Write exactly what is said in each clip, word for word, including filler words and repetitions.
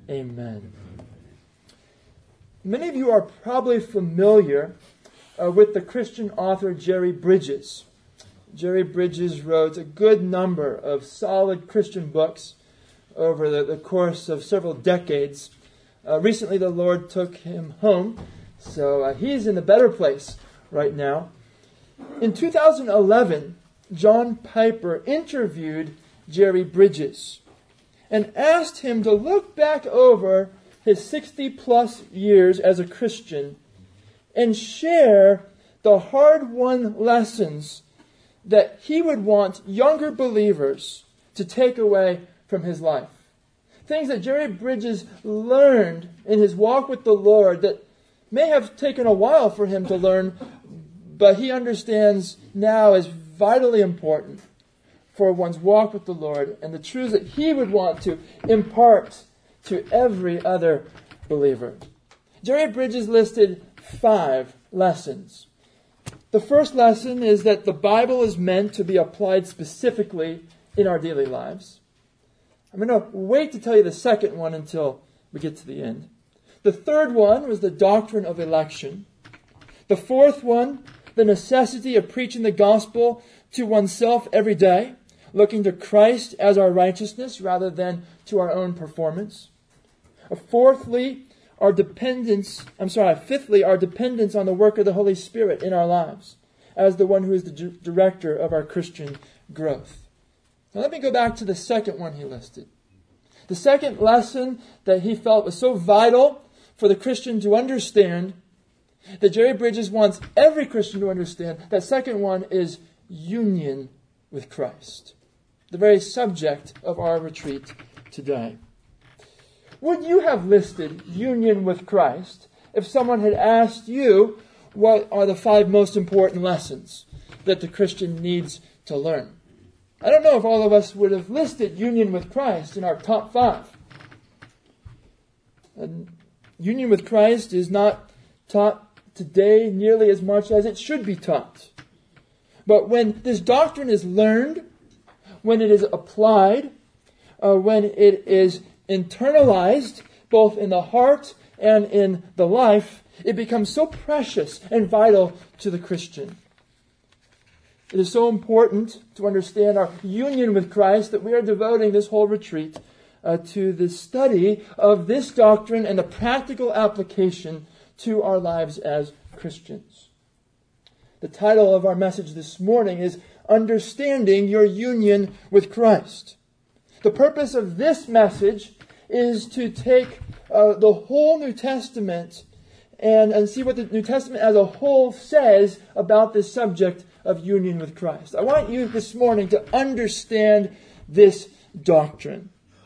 Amen. Many of you are probably familiar uh, with the Christian author Jerry Bridges. Jerry Bridges wrote a good number of solid Christian books over the, the course of several decades. Uh, recently, the Lord took him home, so uh, he's in a better place right now. In two thousand eleven, John Piper interviewed Jerry Bridges and asked him to look back over his sixty plus years as a Christian and share the hard-won lessons that he would want younger believers to take away from his life. Things that Jerry Bridges learned in his walk with the Lord that may have taken a while for him to learn, but he understands now is vitally important for one's walk with the Lord and the truths that he would want to impart to every other believer. Jerry Bridges listed five lessons. The first lesson is that the Bible is meant to be applied specifically in our daily lives. I'm going to wait to tell you the second one until we get to the end. The third one was the doctrine of election. The fourth one, the necessity of preaching the gospel to oneself every day, looking to Christ as our righteousness rather than to our own performance. Fourthly, our dependence, I'm sorry, fifthly, our dependence on the work of the Holy Spirit in our lives as the one who is the d- director of our Christian growth. Now let me go back to the second one he listed. The second lesson that he felt was so vital for the Christian to understand, that Jerry Bridges wants every Christian to understand, that second one is union with Christ. The very subject of our retreat today. Would you have listed union with Christ if someone had asked you what are the five most important lessons that the Christian needs to learn? I don't know if all of us would have listed union with Christ in our top five. And union with Christ is not taught today nearly as much as it should be taught. But when this doctrine is learned, when it is applied, uh, when it is internalized, both in the heart and in the life, it becomes so precious and vital to the Christian. It is so important to understand our union with Christ that we are devoting this whole retreat uh, to the study of this doctrine and the practical application to our lives as Christians. The title of our message this morning is Understanding Your Union with Christ. The purpose of this message is to take uh, the whole New Testament and, and see what the New Testament as a whole says about this subject of union with Christ. I want you this morning to understand this doctrine.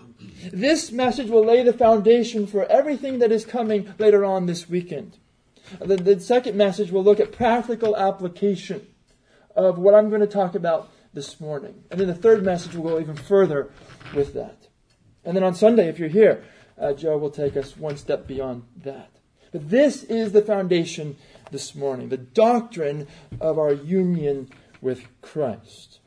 This message will lay the foundation for everything that is coming later on this weekend. The, the second message will look at practical application of what I'm going to talk about this morning. And then the third message will go even further with that. And then on Sunday, if you're here, uh, Joe will take us one step beyond that. But this is the foundation this morning, the doctrine of our union with Christ.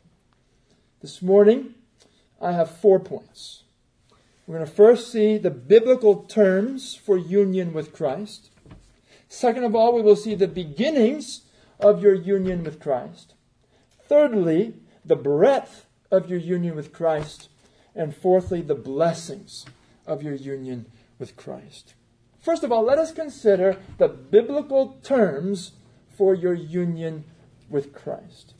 This morning, I have four points. We're going to first see the biblical terms for union with Christ. Second of all, we will see the beginnings of your union with Christ. Thirdly, the breadth of your union with Christ. And fourthly, the blessings of your union with Christ. First of all, let us consider the biblical terms for your union with Christ.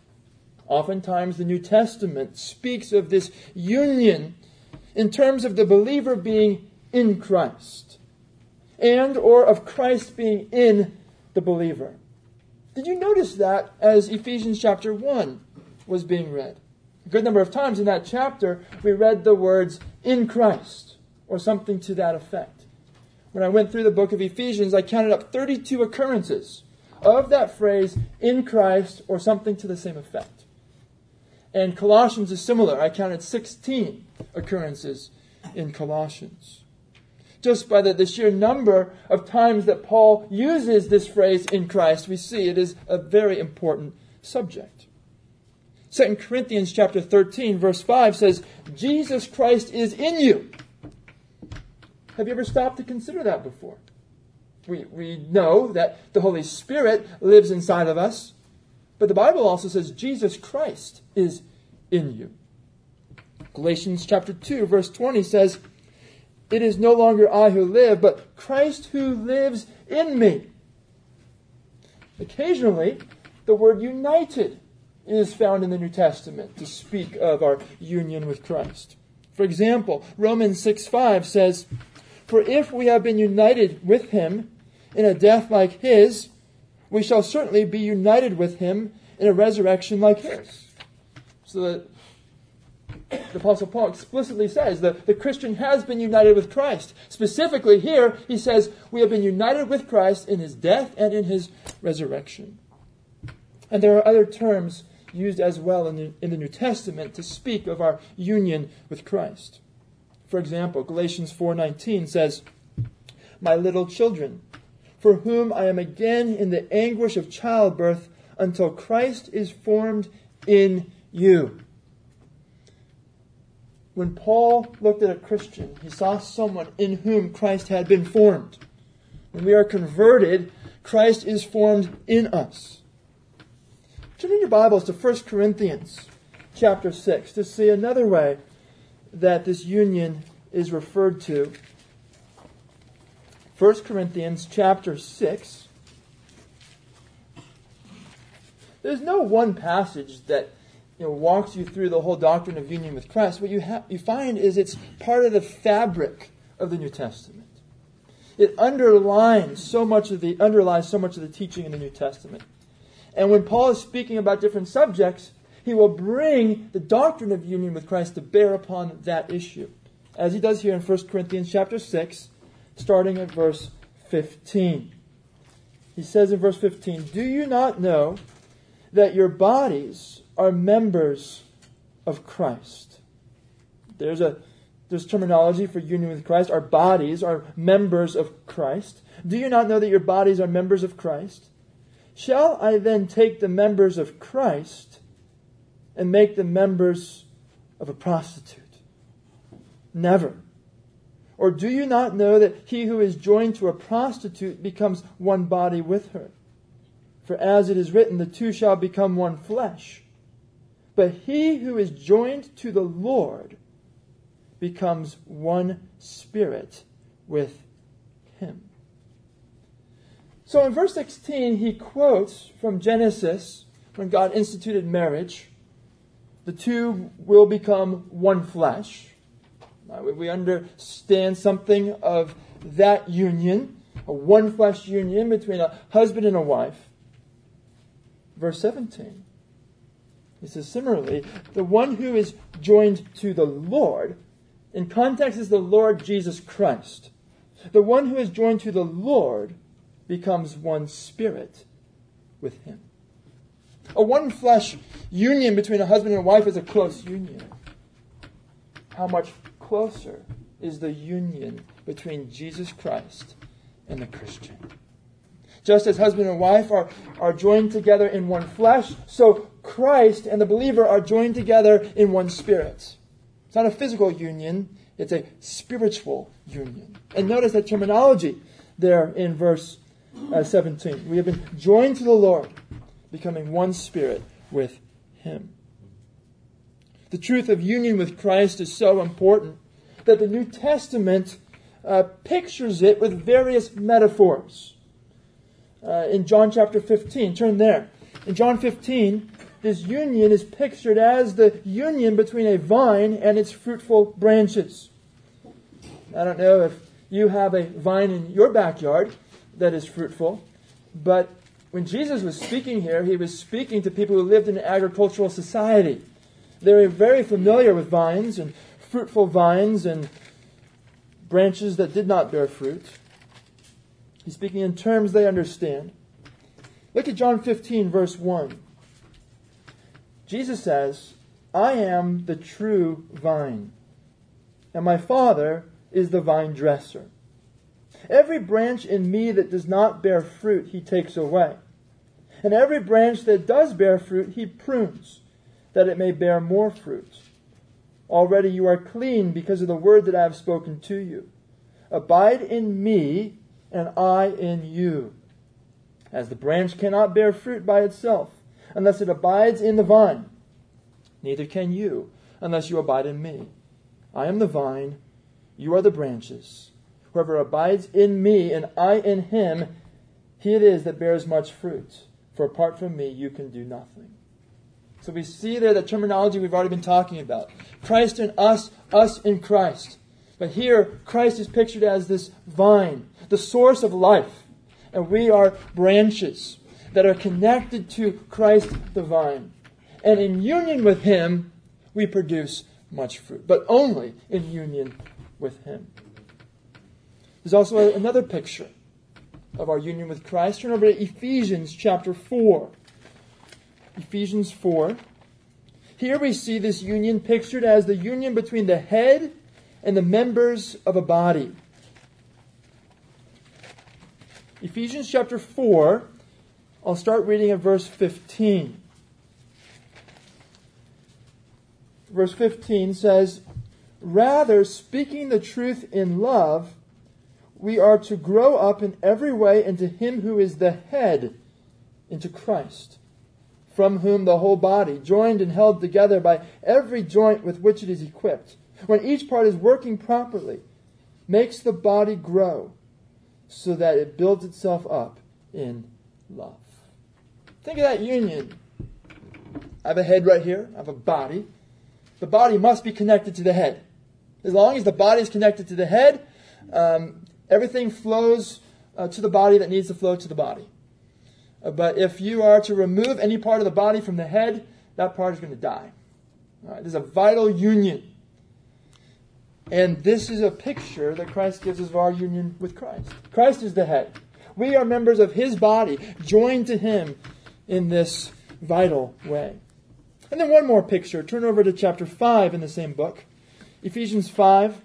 Oftentimes, the New Testament speaks of this union in terms of the believer being in Christ, and or of Christ being in the believer. Did you notice that as Ephesians chapter one was being read? A good number of times in that chapter, we read the words, in Christ, or something to that effect. When I went through the book of Ephesians, I counted up thirty-two occurrences of that phrase, in Christ, or something to the same effect. And Colossians is similar. I counted sixteen occurrences in Colossians. Just by the, the sheer number of times that Paul uses this phrase, in Christ, we see it is a very important subject. Second Corinthians chapter thirteen, verse five says, Jesus Christ is in you. Have you ever stopped to consider that before? We, we know that the Holy Spirit lives inside of us, but the Bible also says Jesus Christ is in you. Galatians chapter two, verse twenty says, "It is no longer I who live, but Christ who lives in me." Occasionally, the word united is found in the New Testament to speak of our union with Christ. For example, Romans six five says, "For if we have been united with him in a death like his, we shall certainly be united with him in a resurrection like his." So that the Apostle Paul explicitly says that the Christian has been united with Christ. Specifically here, he says we have been united with Christ in his death and in his resurrection. And there are other terms used as well in the, in the New Testament to speak of our union with Christ. For example, Galatians four nineteen says, "My little children, for whom I am again in the anguish of childbirth until Christ is formed in you." When Paul looked at a Christian, he saw someone in whom Christ had been formed. When we are converted, Christ is formed in us. Turn in your Bibles to First Corinthians chapter six to see another way that this union is referred to. First Corinthians chapter six. There's no one passage that you know, walks you through the whole doctrine of union with Christ. What you, ha- you find is it's part of the fabric of the New Testament. It underlines so much of the underlies so much of the teaching in the New Testament. And when Paul is speaking about different subjects, he will bring the doctrine of union with Christ to bear upon that issue, as he does here in First Corinthians chapter six, starting at verse fifteen. He says in verse fifteen, "Do you not know that your bodies are members of Christ?" There's a there's terminology for union with Christ. Our bodies are members of Christ. "Do you not know that your bodies are members of Christ? Shall I then take the members of Christ and make them members of a prostitute? Never. Or do you not know that he who is joined to a prostitute becomes one body with her? For as it is written, the two shall become one flesh. But he who is joined to the Lord becomes one spirit with him." So in verse sixteen, he quotes from Genesis, when God instituted marriage. The two will become one flesh. Now, we understand something of that union, a one flesh union between a husband and a wife. Verse seventeen. He says, similarly, the one who is joined to the Lord, in context is the Lord Jesus Christ. The one who is joined to the Lord becomes one spirit with him. A one flesh union between a husband and a wife is a close union. How much closer is the union between Jesus Christ and the Christian? Just as husband and wife are, are joined together in one flesh, so Christ and the believer are joined together in one spirit. It's not a physical union, it's a spiritual union. And notice that terminology there in verse uh, seventeen. We have been joined to the Lord, becoming one spirit with him. The truth of union with Christ is so important that the New Testament uh, pictures it with various metaphors. Uh, in John chapter fifteen, turn there. In John fifteen, this union is pictured as the union between a vine and its fruitful branches. I don't know if you have a vine in your backyard that is fruitful, but when Jesus was speaking here, he was speaking to people who lived in an agricultural society. They were very familiar with vines and fruitful vines and branches that did not bear fruit. He's speaking in terms they understand. Look at John fifteen, verse one. Jesus says, "I am the true vine, and my Father is the vine dresser. Every branch in me that does not bear fruit, he takes away. And every branch that does bear fruit, he prunes, that it may bear more fruit. Already you are clean because of the word that I have spoken to you. Abide in me, and I in you. As the branch cannot bear fruit by itself, unless it abides in the vine, neither can you, unless you abide in me. I am the vine, you are the branches. Whoever abides in me, and I in him, he it is that bears much fruit. For apart from me, you can do nothing. So we see there the terminology we've already been talking about. Christ in us, us in Christ. But here, Christ is pictured as this vine, the source of life. And we are branches that are connected to Christ the vine. And in union with him, we produce much fruit. But only in union with him. There's also another picture of our union with Christ. Turn over to Ephesians chapter four. Ephesians four. Here we see this union pictured as the union between the head and the members of a body. Ephesians chapter four, I'll start reading at verse fifteen. Verse fifteen says, "Rather, speaking the truth in love, we are to grow up in every way into him who is the head, into Christ, from whom the whole body, joined and held together by every joint with which it is equipped, when each part is working properly, makes the body grow, so that it builds itself up in love." Think of that union. I have a head right here. I have a body. The body must be connected to the head. As long as the body is connected to the head, um, everything flows uh, to the body that needs to flow to the body. Uh, but if you are to remove any part of the body from the head, that part is going to die. All right, there's a vital union. And this is a picture that Christ gives us of our union with Christ. Christ is the head. We are members of his body, joined to him in this vital way. And then one more picture. Turn over to chapter five in the same book. Ephesians five.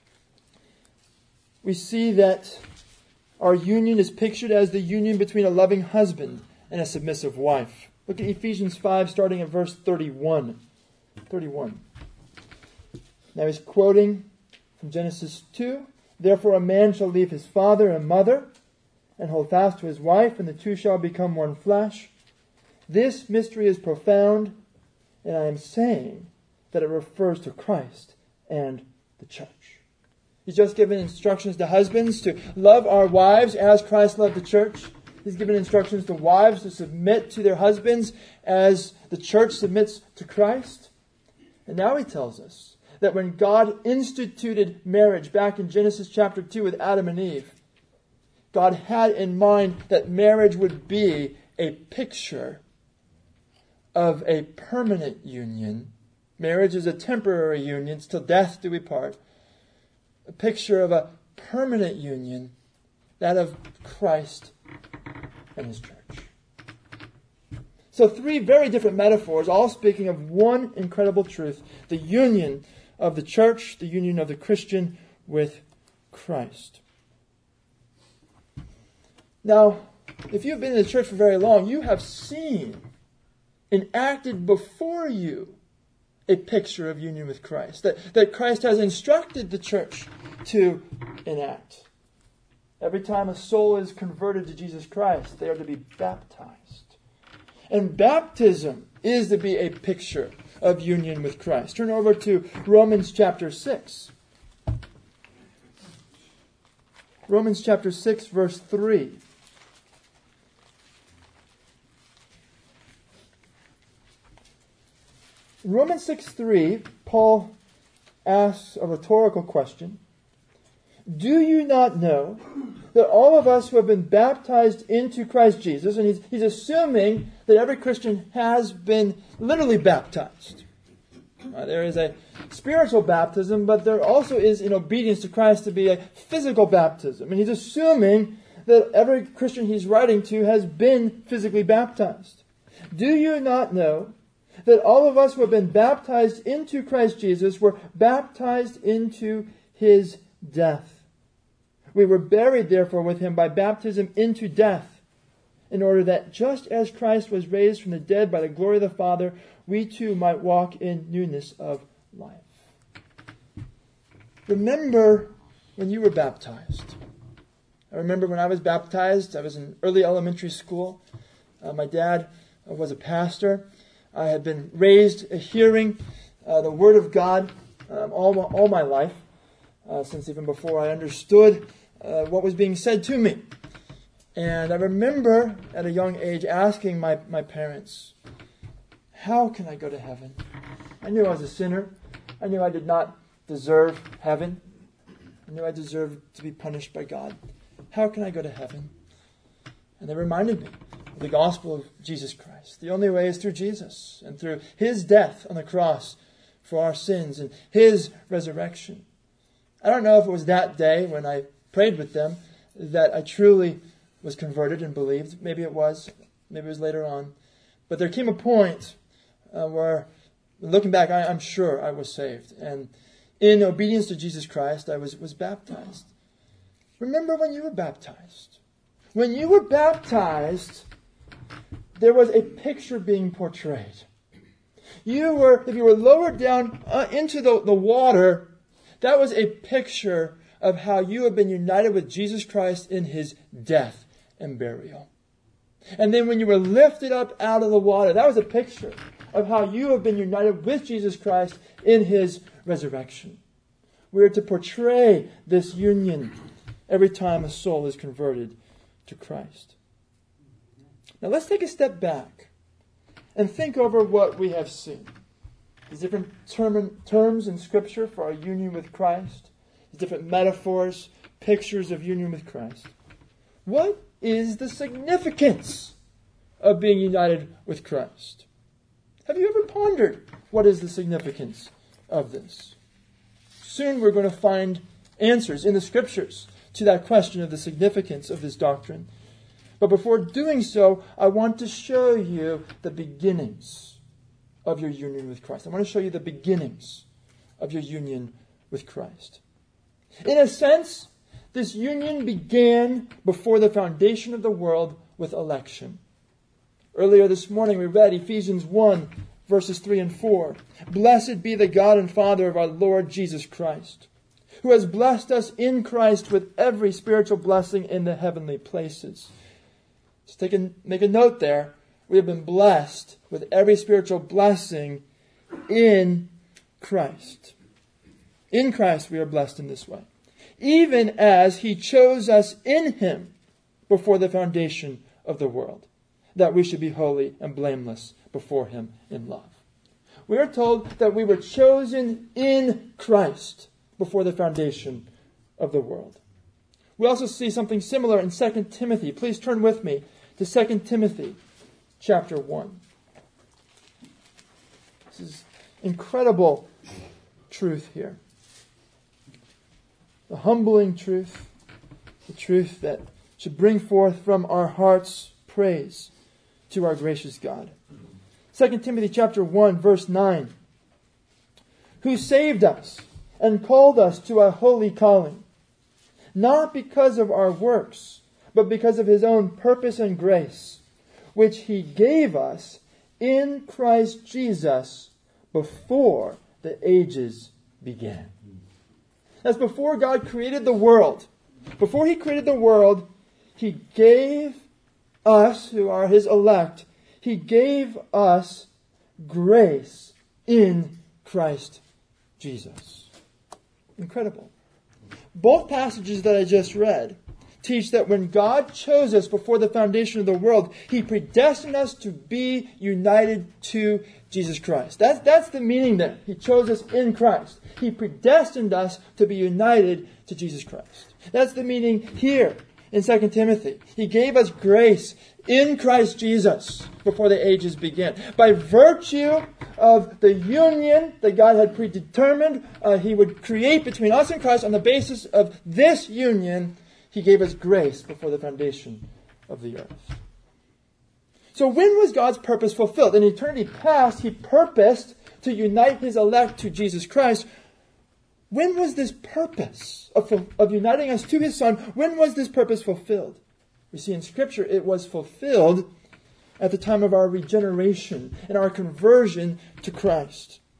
We see that our union is pictured as the union between a loving husband and a submissive wife. Look at Ephesians five, starting at verse thirty-one. thirty-one. Now he's quoting from Genesis two. "Therefore a man shall leave his father and mother, and hold fast to his wife, and the two shall become one flesh. This mystery is profound, and I am saying that it refers to Christ and the church." He's just given instructions to husbands to love our wives as Christ loved the church. He's given instructions to wives to submit to their husbands as the church submits to Christ. And now he tells us that when God instituted marriage back in Genesis chapter two with Adam and Eve, God had in mind that marriage would be a picture of a permanent union. Marriage is a temporary union, till death do we part. A picture of a permanent union, that of Christ and his church. So three very different metaphors, all speaking of one incredible truth: the union of the church, the union of the Christian with Christ. Now, if you've been in the church for very long, you have seen enacted before you a picture of union with Christ, that, that Christ has instructed the church to enact. Every time a soul is converted to Jesus Christ, they are to be baptized. And baptism is to be a picture of union with Christ. Turn over to Romans chapter six. Romans chapter six, verse three. In Romans six three, Paul asks a rhetorical question. Do you not know that all of us who have been baptized into Christ Jesus, and he's, he's assuming that every Christian has been literally baptized. Uh, there is a spiritual baptism, but there also is, in obedience to Christ, to be a physical baptism. And he's assuming that every Christian he's writing to has been physically baptized. Do you not know that all of us who have been baptized into Christ Jesus were baptized into his death? We were buried, therefore, with him by baptism into death, in order that just as Christ was raised from the dead by the glory of the Father, we too might walk in newness of life. Remember when you were baptized. I remember when I was baptized, I was in early elementary school. Uh, my dad uh, was a pastor. I had been raised uh, hearing uh, the Word of God um, all, my, all my life, uh, since even before I understood uh, what was being said to me. And I remember at a young age asking my, my parents, how can I go to heaven? I knew I was a sinner. I knew I did not deserve heaven. I knew I deserved to be punished by God. How can I go to heaven? And they reminded me of the gospel of Jesus Christ. The only way is through Jesus and through His death on the cross for our sins and His resurrection. I don't know if it was that day when I prayed with them that I truly was converted and believed. Maybe it was. Maybe it was later on. But there came a point uh, where, looking back, I, I'm sure I was saved. And in obedience to Jesus Christ, I was, was baptized. Remember when you were baptized. When you were baptized, there was a picture being portrayed. You were, if you were lowered down uh, into the, the water, that was a picture of how you have been united with Jesus Christ in His death and burial. And then when you were lifted up out of the water, that was a picture of how you have been united with Jesus Christ in His resurrection. We are to portray this union every time a soul is converted to Christ. Now let's take a step back and think over what we have seen. These different term, terms in Scripture for our union with Christ. These different metaphors, pictures of union with Christ. What is the significance of being united with Christ? Have you ever pondered what is the significance of this? Soon we're going to find answers in the Scriptures to that question of the significance of this doctrine. But before doing so, I want to show you the beginnings of your union with Christ. I want to show you the beginnings of your union with Christ. In a sense, this union began before the foundation of the world with election. Earlier this morning we read Ephesians one, verses three and four. Blessed be the God and Father of our Lord Jesus Christ, who has blessed us in Christ with every spiritual blessing in the heavenly places. Just take a, make a note there. We have been blessed with every spiritual blessing in Christ. In Christ we are blessed in this way. Even as He chose us in Him before the foundation of the world, that we should be holy and blameless before Him in love. We are told that we were chosen in Christ before the foundation of the world. We also see something similar in Second Timothy. Please turn with me to Second Timothy chapter one. This is incredible truth here. The humbling truth, the truth that should bring forth from our hearts praise to our gracious God. Second Timothy chapter one, verse nine. Who saved us and called us to a holy calling, not because of our works, but because of His own purpose and grace, which He gave us in Christ Jesus before the ages began. That's before God created the world. Before He created the world, He gave us, who are His elect, He gave us grace in Christ Jesus. Incredible. Both passages that I just read teach that when God chose us before the foundation of the world, He predestined us to be united to Jesus Christ. That's, that's the meaning there. He chose us in Christ. He predestined us to be united to Jesus Christ. That's the meaning here in Second Timothy. He gave us grace in Christ Jesus before the ages began. By virtue of the union that God had predetermined uh, He would create between us and Christ, on the basis of this union, He gave us grace before the foundation of the earth. So when was God's purpose fulfilled? In eternity past, He purposed to unite His elect to Jesus Christ. When was this purpose of, of uniting us to His Son, when was this purpose fulfilled? We see in Scripture it was fulfilled at the time of our regeneration and our conversion to Christ.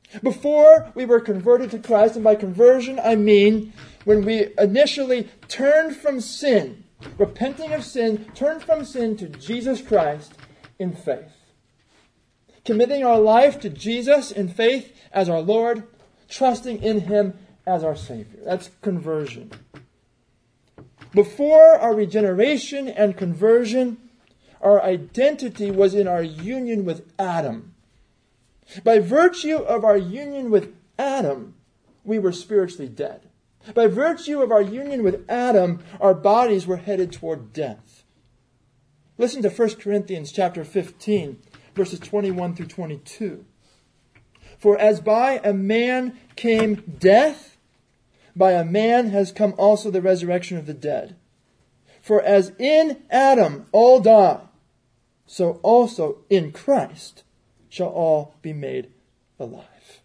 Before we were converted to Christ, and by conversion I mean when we initially turned from sin, repenting of sin, turned from sin to Jesus Christ in faith. Committing our life to Jesus in faith as our Lord, trusting in Him as our Savior. That's conversion. Before our regeneration and conversion, our identity was in our union with Adam. By virtue of our union with Adam, we were spiritually dead. By virtue of our union with Adam, our bodies were headed toward death. Listen to First Corinthians chapter fifteen, verses twenty-one through twenty-two. For as by a man came death, by a man has come also the resurrection of the dead. For as in Adam all die, so also in Christ shall all be made alive.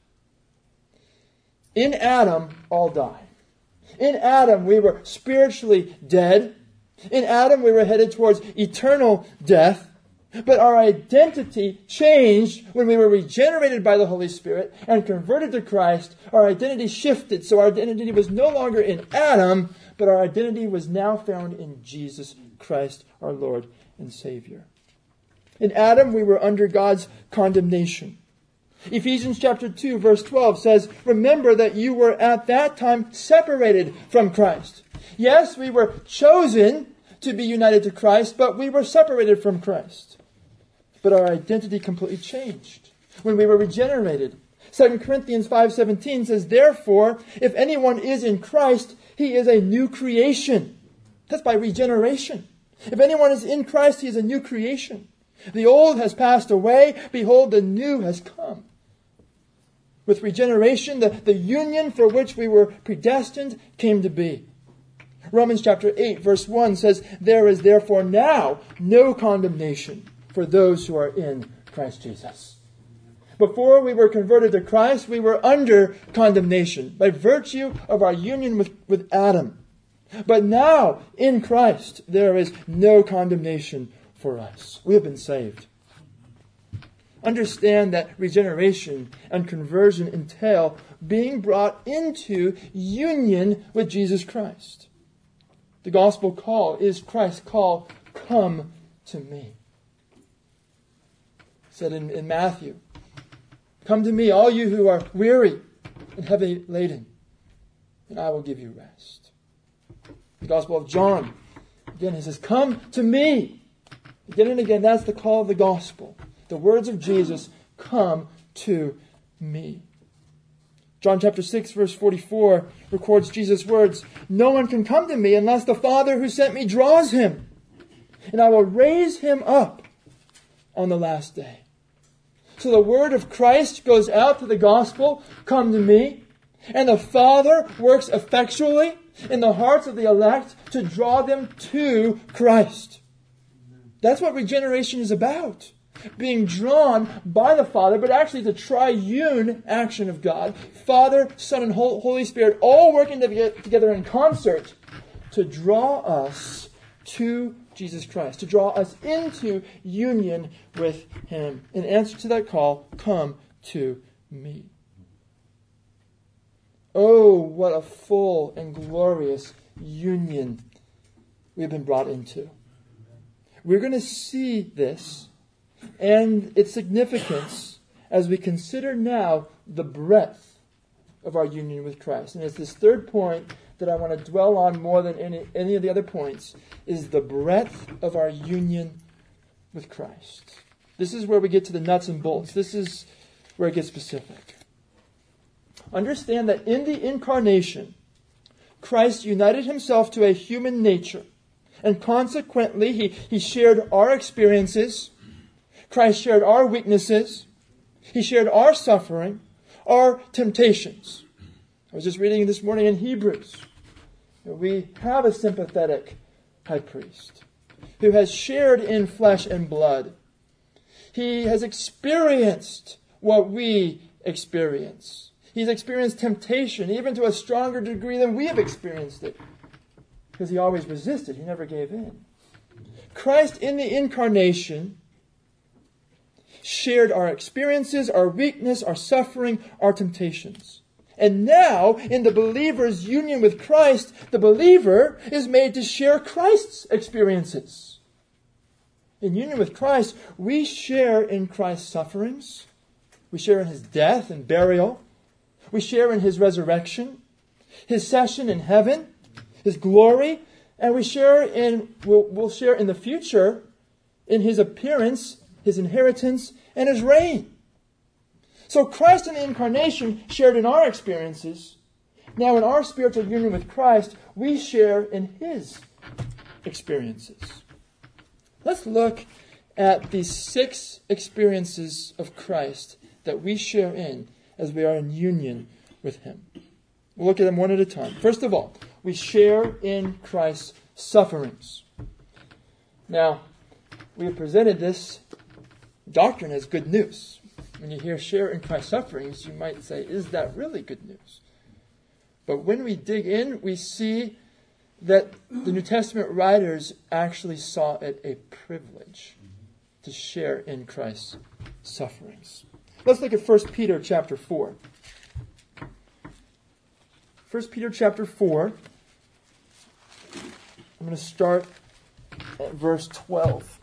In Adam, all die. In Adam, we were spiritually dead. In Adam, we were headed towards eternal death. But our identity changed when we were regenerated by the Holy Spirit and converted to Christ. Our identity shifted. So our identity was no longer in Adam, but our identity was now found in Jesus Christ, our Lord and Savior. In Adam, we were under God's condemnation. Ephesians chapter two, verse twelve says, remember that you were at that time separated from Christ. Yes, we were chosen to be united to Christ, but we were separated from Christ. But our identity completely changed when we were regenerated. Second Corinthians five seventeen says, therefore, if anyone is in Christ, he is a new creation. That's by regeneration. If anyone is in Christ, he is a new creation. The old has passed away. Behold, the new has come. With regeneration, the, the union for which we were predestined came to be. Romans chapter eight, verse one says, there is therefore now no condemnation for those who are in Christ Jesus. Before we were converted to Christ, we were under condemnation by virtue of our union with, with Adam. But now, in Christ, there is no condemnation for us. We have been saved. Understand that regeneration and conversion entail being brought into union with Jesus Christ. The gospel call is Christ's call, come to me. It said in, in Matthew, come to me, all you who are weary and heavy laden, and I will give you rest. The gospel of John, again, he says, come to me. Again and again, that's the call of the gospel. The words of Jesus, come to me. John chapter six, verse forty-four records Jesus' words, no one can come to me unless the Father who sent me draws him, and I will raise him up on the last day. So the word of Christ goes out to the gospel, come to me, and the Father works effectually in the hearts of the elect to draw them to Christ. That's what regeneration is about. Being drawn by the Father, but actually the triune action of God. Father, Son, and Holy Spirit all working together in concert to draw us to Jesus Christ, to draw us into union with Him. In answer to that call, come to me. Oh, what a full and glorious union we've been brought into. We're going to see this and its significance as we consider now the breadth of our union with Christ. And it's this third point that I want to dwell on more than any, any of the other points, is the breadth of our union with Christ. This is where we get to the nuts and bolts. This is where it gets specific. Understand that in the incarnation, Christ united himself to a human nature. And consequently, he, he shared our experiences. Christ shared our weaknesses. He shared our suffering, our temptations. I was just reading this morning in Hebrews. We have a sympathetic high priest who has shared in flesh and blood. He has experienced what we experience. He's experienced temptation, even to a stronger degree than we have experienced it. Because he always resisted. He never gave in. Christ in the incarnation, shared our experiences, our weakness, our suffering, our temptations. And now, in the believer's union with Christ, the believer is made to share Christ's experiences. In union with Christ, we share in Christ's sufferings. We share in his death and burial. We share in his resurrection, his session in heaven, his glory, and we share in, we'll, we'll share in the future in his appearance, his inheritance, and his reign. So Christ in the incarnation shared in our experiences. Now in our spiritual union with Christ, we share in his experiences. Let's look at these six experiences of Christ that we share in as we are in union with him. We'll look at them one at a time. First of all, we share in Christ's sufferings. Now, we have presented this doctrine as good news. When you hear share in Christ's sufferings, you might say, is that really good news? But when we dig in, we see that the New Testament writers actually saw it a privilege to share in Christ's sufferings. Let's look at First Peter chapter four. First Peter chapter four. I'm going to start at verse twelve.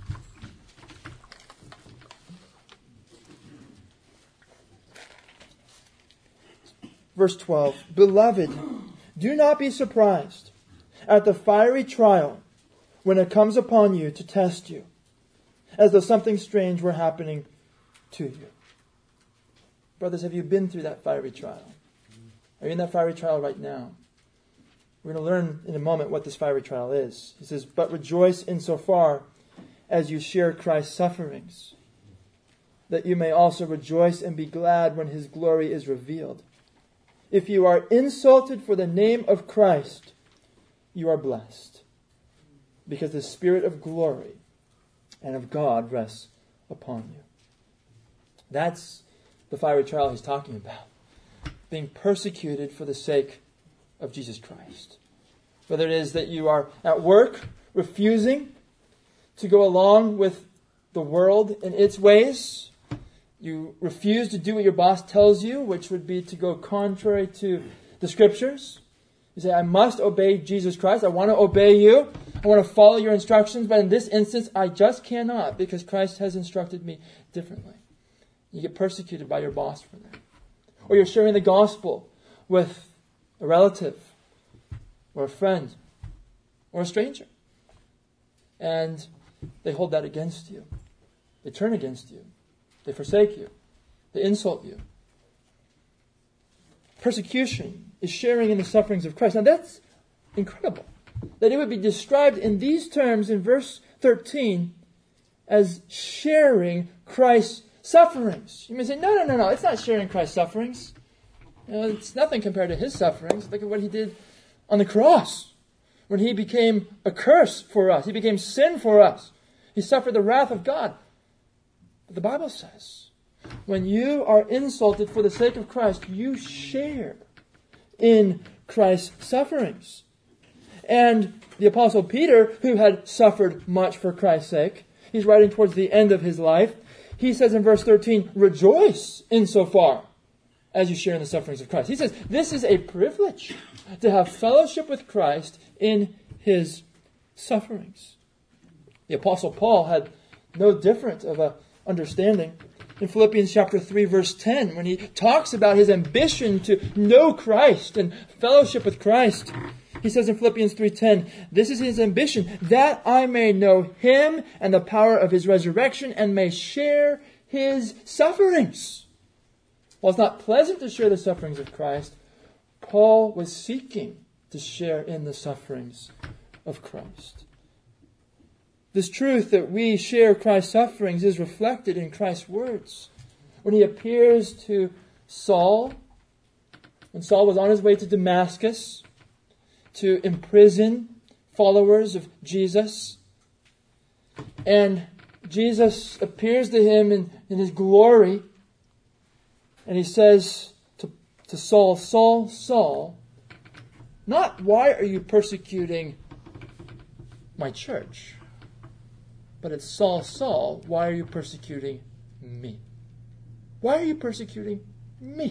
Verse twelve. Beloved, do not be surprised at the fiery trial when it comes upon you to test you, as though something strange were happening to you. Brothers, have you been through that fiery trial? Are you in that fiery trial right now? We're going to learn in a moment what this fiery trial is. He says, but rejoice insofar as you share Christ's sufferings, that you may also rejoice and be glad when his glory is revealed. If you are insulted for the name of Christ, you are blessed, because the Spirit of glory and of God rests upon you. That's the fiery trial he's talking about. Being persecuted for the sake of Jesus Christ. Whether it is that you are at work refusing to go along with the world in its ways. You refuse to do what your boss tells you, which would be to go contrary to the Scriptures. You say, I must obey Jesus Christ. I want to obey you. I want to follow your instructions. But in this instance, I just cannot because Christ has instructed me differently. You get persecuted by your boss for that. Or you're sharing the gospel with a relative or a friend or a stranger. And they hold that against you. They turn against you. They forsake you. They insult you. Persecution is sharing in the sufferings of Christ. Now that's incredible. That it would be described in these terms in verse thirteen as sharing Christ's sufferings. You may say, no, no, no, no, it's not sharing Christ's sufferings. You know, it's nothing compared to his sufferings. Look at what he did on the cross. When he became a curse for us. He became sin for us. He suffered the wrath of God. But the Bible says, when you are insulted for the sake of Christ, you share in Christ's sufferings. And the Apostle Peter, who had suffered much for Christ's sake, he's writing towards the end of his life. He says in verse thirteen, rejoice insofar as you share in the sufferings of Christ. He says, this is a privilege to have fellowship with Christ in his sufferings. The Apostle Paul had no different of a understanding in Philippians chapter three, verse ten, when he talks about his ambition to know Christ and fellowship with Christ. He says in Philippians three ten, this is his ambition, that I may know him and the power of his resurrection and may share his sufferings. While it's not pleasant to share the sufferings of Christ, Paul was seeking to share in the sufferings of Christ. This truth that we share Christ's sufferings is reflected in Christ's words. When he appears to Saul, when Saul was on his way to Damascus to imprison followers of Jesus, and Jesus appears to him in, in his glory, and he says to, to Saul, Saul, Saul, not why are you persecuting my church? But it's Saul, Saul, why are you persecuting me. Why are you persecuting me?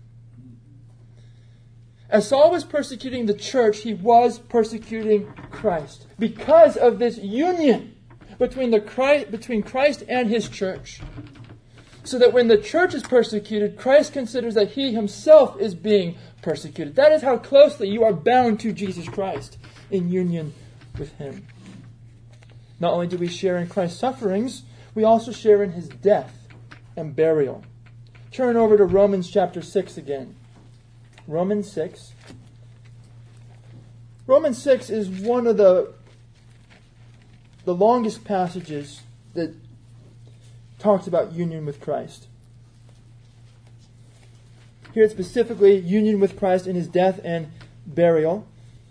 As Saul was persecuting the church, he was persecuting Christ because of this union between the Christ, between Christ and his church. So that when the church is persecuted, Christ considers that he himself is being persecuted. That is how closely you are bound to Jesus Christ in union with him. Not only do we share in Christ's sufferings, we also share in his death and burial. Turn over to Romans chapter six again. Romans six. Romans six is one of the, the longest passages that talks about union with Christ. Here it's specifically union with Christ in his death and burial.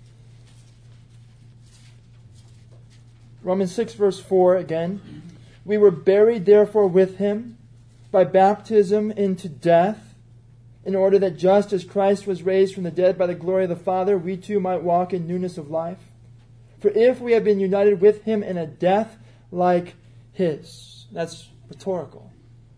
Romans six verse four again. We were buried therefore with him by baptism into death, in order that just as Christ was raised from the dead by the glory of the Father, we too might walk in newness of life. For if we have been united with him in a death like his. That's rhetorical.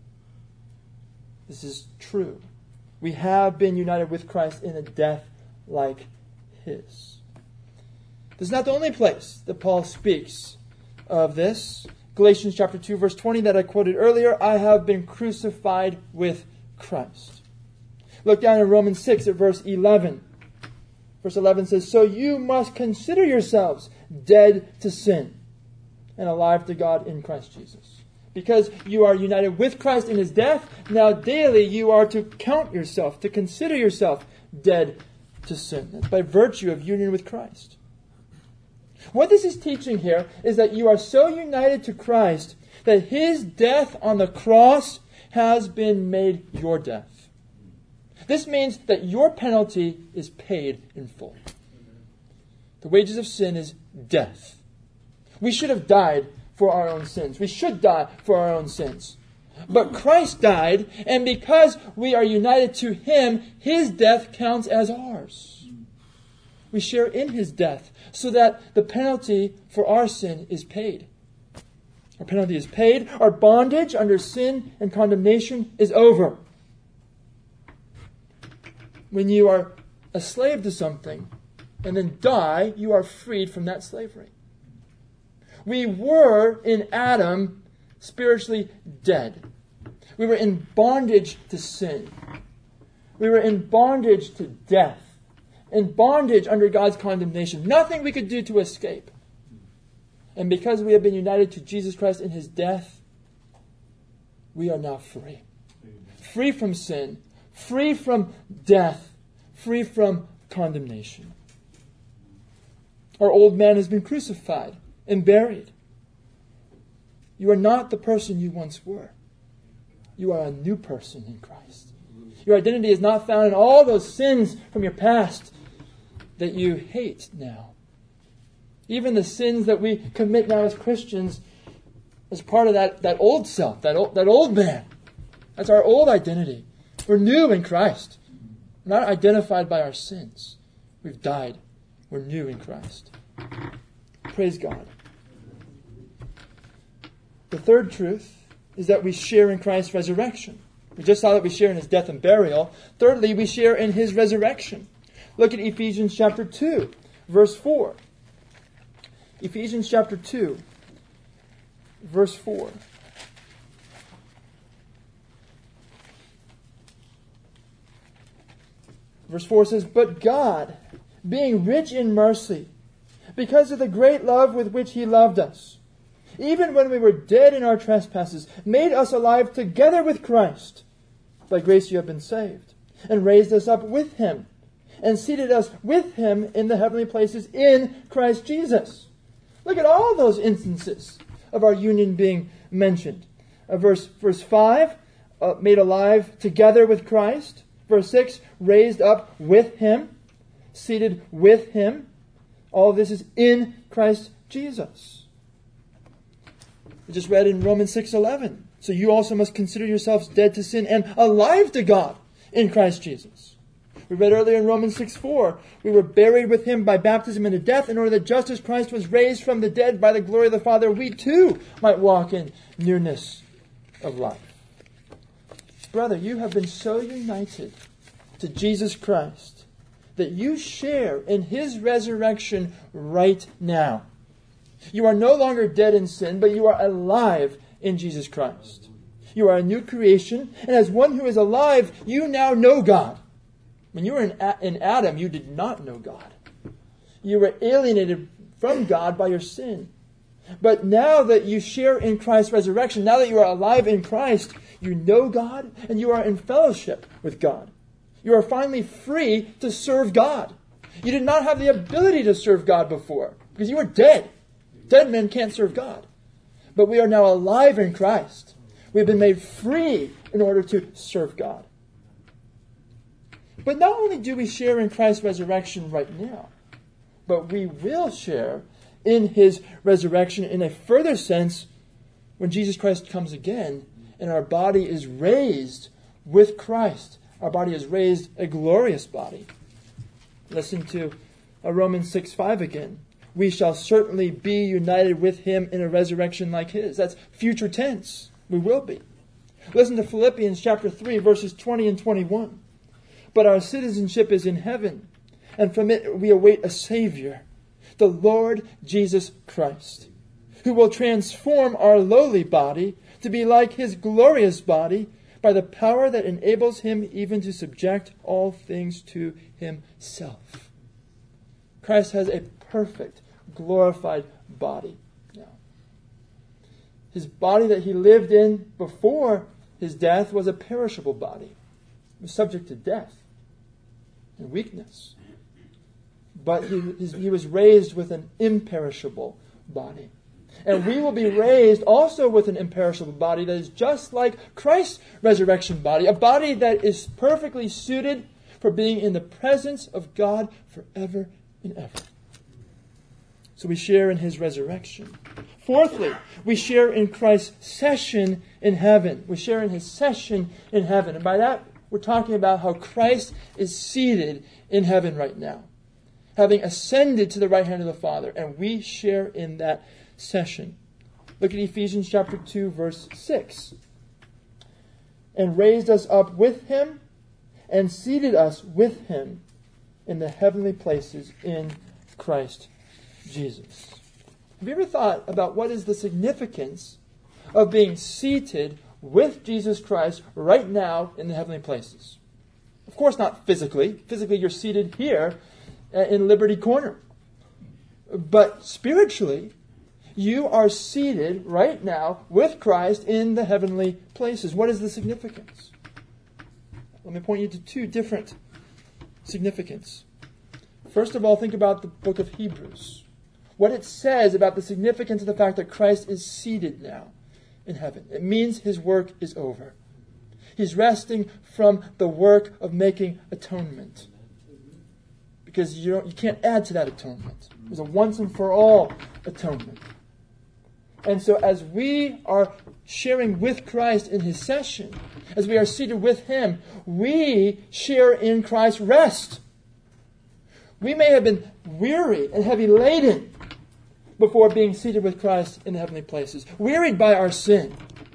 This is true. We have been united with Christ in a death like his. This is not the only place that Paul speaks of this. Galatians chapter two verse twenty that I quoted earlier, I have been crucified with Christ. Look down in Romans six at verse eleven. Verse eleven says, so you must consider yourselves dead to sin and alive to God in Christ Jesus. Because you are united with Christ in his death, now daily you are to count yourself, to consider yourself dead to sin. That's by virtue of union with Christ. What this is teaching here is that you are so united to Christ that his death on the cross has been made your death. This means that your penalty is paid in full. The wages of sin is death. We should have died for our own sins. We should die for our own sins. But Christ died, and because we are united to him, his death counts as ours. We share in his death, so that the penalty for our sin is paid. Our penalty is paid. Our bondage under sin and condemnation is over. When you are a slave to something and then die, you are freed from that slavery. We were in Adam spiritually dead. We were in bondage to sin. We were in bondage to death. In bondage under God's condemnation. Nothing we could do to escape. And because we have been united to Jesus Christ in his death, we are now free. Free from sin. Free from death. Free from condemnation. Our old man has been crucified and buried. You are not the person you once were. You are a new person in Christ. Your identity is not found in all those sins from your past that you hate now. Even the sins that we commit now as Christians as part of that, that old self, that old, that old man. That's our old identity. We're new in Christ. We're not identified by our sins. We've died. We're new in Christ. Praise God. The third truth is that we share in Christ's resurrection. We just saw that we share in his death and burial. Thirdly, we share in his resurrection. Look at Ephesians chapter two, verse four. Ephesians chapter two, verse four. Verse four says, but God, being rich in mercy, because of the great love with which he loved us, even when we were dead in our trespasses, made us alive together with Christ. By grace you have been saved, and raised us up with him, and seated us with him in the heavenly places in Christ Jesus. Look at all those instances of our union being mentioned. Uh, verse, verse five, uh, made alive together with Christ. Verse six, raised up with him, seated with him. All of this is in Christ Jesus. We just read in Romans six eleven. So you also must consider yourselves dead to sin and alive to God in Christ Jesus. We read earlier in Romans six four, we were buried with him by baptism into death, in order that just as Christ was raised from the dead by the glory of the Father, we too might walk in newness of life. brother, you have been so united to Jesus Christ that you share in His resurrection right now. You are no longer dead in sin, but you are alive in Jesus Christ. You are a new creation, and as one who is alive, you now know God. When you were in, in Adam, you did not know God. You were alienated from God by your sin. But now that you share in Christ's resurrection, now that you are alive in Christ, you know God and you are in fellowship with God. You are finally free to serve God. You did not have the ability to serve God before because you were dead. Dead men can't serve God. But we are now alive in Christ. We've been made free in order to serve God. But not only do we share in Christ's resurrection right now, but we will share in His resurrection in a further sense when Jesus Christ comes again and our body is raised with Christ. Our body is raised a glorious body. Listen to Romans six five again. We shall certainly be united with Him in a resurrection like His. That's future tense. We will be. Listen to Philippians chapter three, verses twenty and twenty-one. But our citizenship is in heaven, and from it we await a Savior, the Lord Jesus Christ, who will transform our lowly body to be like His glorious body by the power that enables Him even to subject all things to Himself. Christ has a perfect, glorified body now. His body that He lived in before His death was a perishable body. It was subject to death and weakness. But he, he was raised with an imperishable body. And we will be raised also with an imperishable body that is just like Christ's resurrection body. A body that is perfectly suited for being in the presence of God forever and ever. So we share in His resurrection. Fourthly, we share in Christ's session in heaven. We share in His session in heaven. And by that, we're talking about how Christ is seated in heaven right now, having ascended to the right hand of the Father, and we share in that session. Look at Ephesians chapter two, verse six. And raised us up with Him, and seated us with Him in the heavenly places in Christ Jesus. Have you ever thought about what is the significance of being seated with Jesus Christ right now in the heavenly places? Of course not physically. Physically you're seated here in Liberty Corner. But spiritually, you are seated right now with Christ in the heavenly places. What is the significance? Let me point you to two different significance. First of all, think about the book of Hebrews. What it says about the significance of the fact that Christ is seated now in heaven. It means His work is over. He's resting from the work of making atonement. Because you don't, you can't add to that atonement. There's a once and for all atonement. And so as we are sharing with Christ in His session, as we are seated with Him, we share in Christ's rest. We may have been weary and heavy laden before being seated with Christ in the heavenly places, wearied by our sin,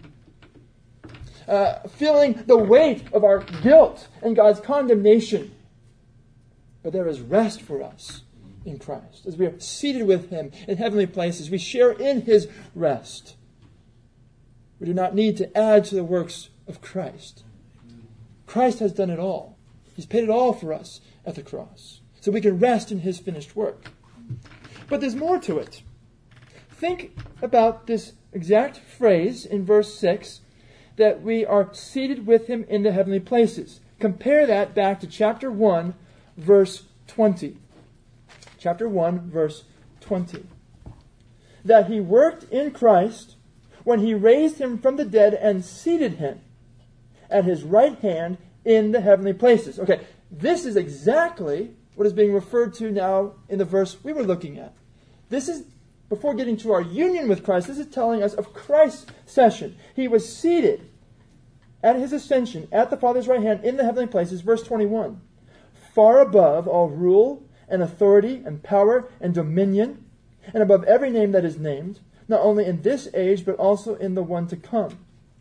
uh, feeling the weight of our guilt and God's condemnation. But there is rest for us in Christ. As we are seated with Him in heavenly places, we share in His rest. We do not need to add to the works of Christ. Christ has done it all. He's paid it all for us at the cross. So we can rest in His finished work. But there's more to it. Think about this exact phrase in verse six, that we are seated with Him in the heavenly places. Compare that back to chapter one, verse twenty. Chapter one, verse twenty. That He worked in Christ when He raised Him from the dead and seated Him at His right hand in the heavenly places. Okay, this is exactly what is being referred to now in the verse we were looking at. This is, before getting to our union with Christ, this is telling us of Christ's session. He was seated at His ascension at the Father's right hand in the heavenly places, verse twenty-one. Far above all rule and authority and power and dominion, and above every name that is named, not only in this age but also in the one to come.